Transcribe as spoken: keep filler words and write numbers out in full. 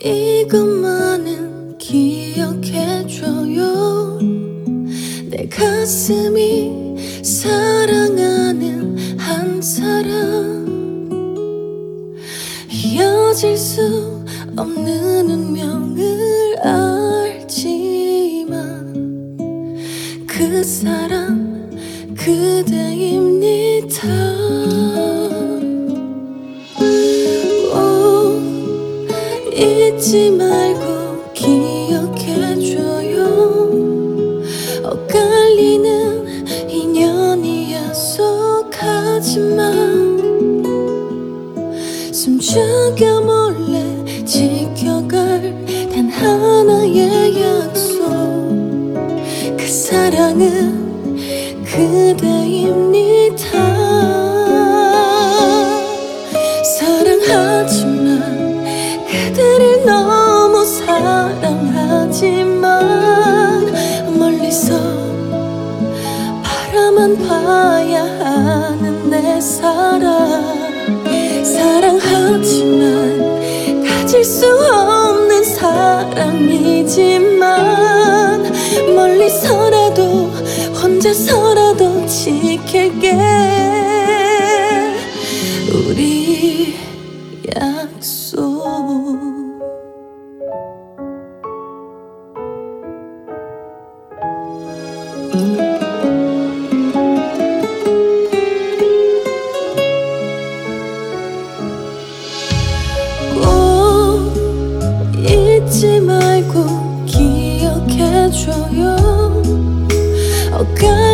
이것만은 기억해줘요. 내 가슴이 사랑하는 한 사람, 이어질 수 없는 운명을 알지만 그 사람 그대입니다. 오, 잊지 말고 기억해줘요. 엇갈리는 인연이 약속하지만 숨죽여 몰래 지켜갈 단 하나의 약속, 그 사랑은 그대입니다. 사랑하지만 그대를 너무 사랑하지만 멀리서 바라만 봐야 하는 내 사랑. 사랑하지만 가질 수 없는 사랑이지만 멀리서라도 혼자서라도 지킬게. 우리 약속. 잊지 말고 기억해줘요. 엇갈리는